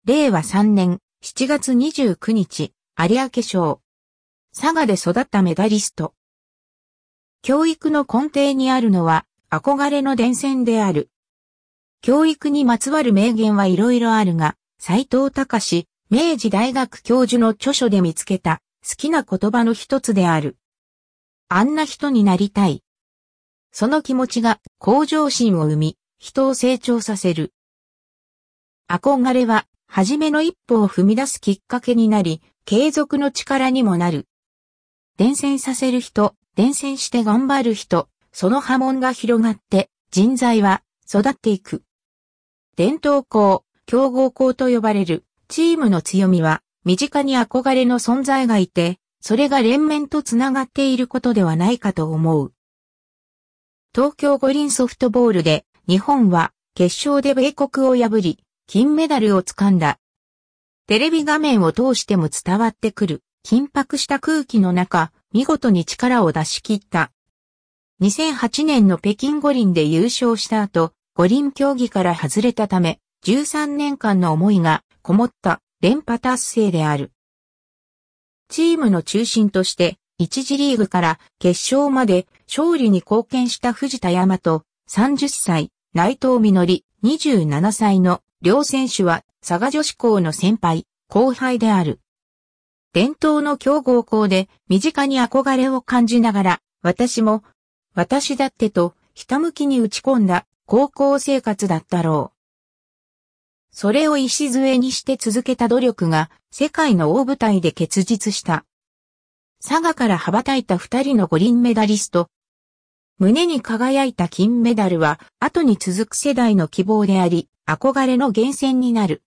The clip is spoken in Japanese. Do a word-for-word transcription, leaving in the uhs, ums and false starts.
れいわさんねんしちがつにじゅうくにち、有明賞。佐賀で育ったメダリスト。教育の根底にあるのは憧れの伝染である。教育にまつわる名言はいろいろあるが、斎藤隆、明治大学教授の著書で見つけた好きな言葉の一つである。あんな人になりたい。その気持ちが向上心を生み、人を成長させる。憧れは、初めの一歩を踏み出すきっかけになり、継続の力にもなる。伝染させる人、伝染して頑張る人、その波紋が広がって、人材は育っていく。伝統校、強豪校と呼ばれるチームの強みは、身近に憧れの存在がいて、それが連綿とつながっていることではないかと思う。東京五輪ソフトボールで、日本は決勝で米国を破り、金メダルを掴んだ。テレビ画面を通しても伝わってくる、緊迫した空気の中、見事に力を出し切った。にせんはちねんの北京五輪で優勝した後、五輪競技から外れたため、じゅうさんねんかんの思いがこもった連覇達成である。チームの中心として、一次リーグから決勝まで勝利に貢献した藤田倭とさんじゅっさい、内藤実りにじゅうななさいの両選手は佐賀女子校の先輩、後輩である。伝統の強豪校で身近に憧れを感じながら、私も、私だってとひたむきに打ち込んだ高校生活だったろう。それを礎にして続けた努力が世界の大舞台で結実した。佐賀から羽ばたいた二人の五輪メダリスト。胸に輝いた金メダルは後に続く世代の希望であり、憧れの源泉になる。